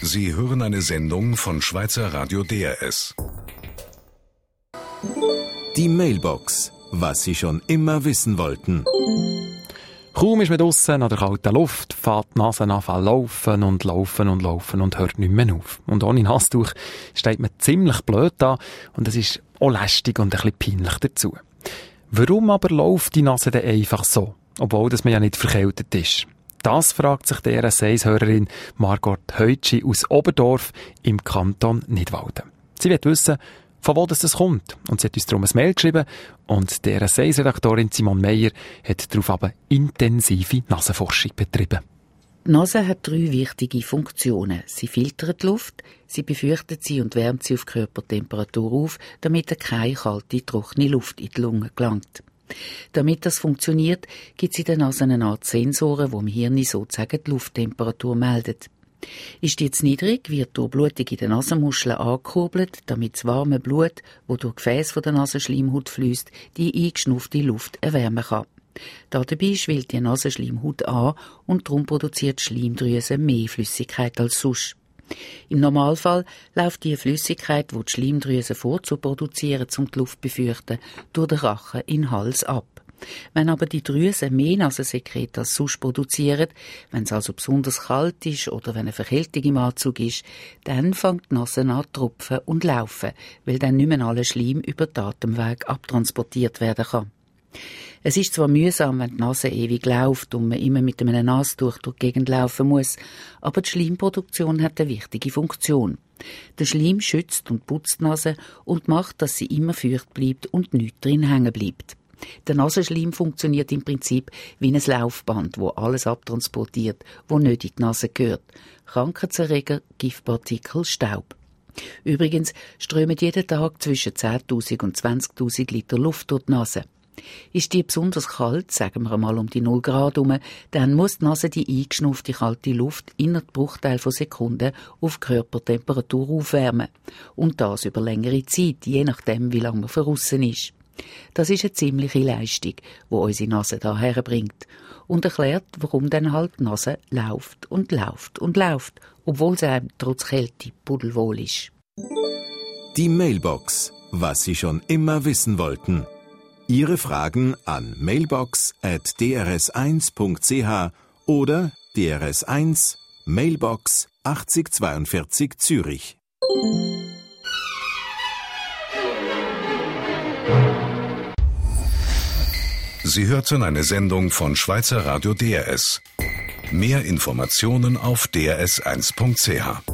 Sie hören eine Sendung von Schweizer Radio DRS. Die Mailbox. Was Sie schon immer wissen wollten. Kaum ist man draussen an der kalten Luft, fährt die Nase an zu laufen und laufen und laufen und hört nicht mehr auf. Und ohne Nastuch steht man ziemlich blöd da und es ist auch lästig und ein bisschen peinlich dazu. Warum aber läuft die Nase denn einfach so, obwohl dass man ja nicht verkältet ist? Das fragt sich die RS1-Hörerin Margot Heutschi aus Oberdorf im Kanton Nidwalden. Sie will wissen, von wo das kommt. Und sie hat uns darum ein Mail geschrieben und die RS1-Redaktorin Simon Meyer hat darauf aber intensive Nasenforschung betrieben. Die Nase hat 3 wichtige Funktionen. Sie filtert die Luft, sie befeuchtet sie und wärmt sie auf Körpertemperatur auf, damit keine kalte, trockene Luft in die Lunge gelangt. Damit das funktioniert, gibt es in der Nase eine Art Sensoren, die im Hirn sozusagen die Lufttemperatur meldet. Ist die jetzt niedrig, wird durch Blutung in den Nasenmuscheln angekurbelt, damit das warme Blut, das durch Gefäß von der Nasenschleimhaut fließt, die eingeschnuffte Luft erwärmen kann. Dabei schwillt die Nasenschleimhaut an und darum produziert die Schleimdrüse mehr Flüssigkeit als sonst. Im Normalfall läuft die Flüssigkeit, die die Schleimdrüse vorzuproduzieren, um die Luft zu befeuchten, durch den Rachen in den Hals ab. Wenn aber die Drüsen mehr Nasensekret als sonst produzieren, wenn es also besonders kalt ist oder wenn eine Verkältung im Anzug ist, dann fängt die Nase an zu tropfen und laufen, weil dann nicht mehr alle Schleim über den Atemweg abtransportiert werden kann. Es ist zwar mühsam, wenn die Nase ewig läuft und man immer mit einem Nastuch durch die Gegend laufen muss, aber die Schleimproduktion hat eine wichtige Funktion. Der Schleim schützt und putzt die Nase und macht, dass sie immer feucht bleibt und nichts drin hängen bleibt. Der Nasenschleim funktioniert im Prinzip wie ein Laufband, wo alles abtransportiert, wo nicht in die Nase gehört. Krankheitserreger, Giftpartikel, Staub. Übrigens strömen jeden Tag zwischen 10.000 und 20.000 Liter Luft durch die Nase. Ist die besonders kalt, sagen wir einmal um die 0 Grad herum, dann muss die Nase die eingeschnuffte kalte Luft innerhalb Bruchteil von Sekunden auf Körpertemperatur aufwärmen. Und das über längere Zeit, je nachdem, wie lange man draussen ist. Das ist eine ziemliche Leistung, die unsere Nase daher bringt und erklärt, warum dann halt die Nase läuft und läuft und läuft, obwohl es einem trotz Kälte pudelwohl ist. Die Mailbox. Was Sie schon immer wissen wollten. Ihre Fragen an mailbox@drs1.ch oder DRS1 Mailbox 8042 Zürich. Sie hörten eine Sendung von Schweizer Radio DRS. Mehr Informationen auf drs1.ch.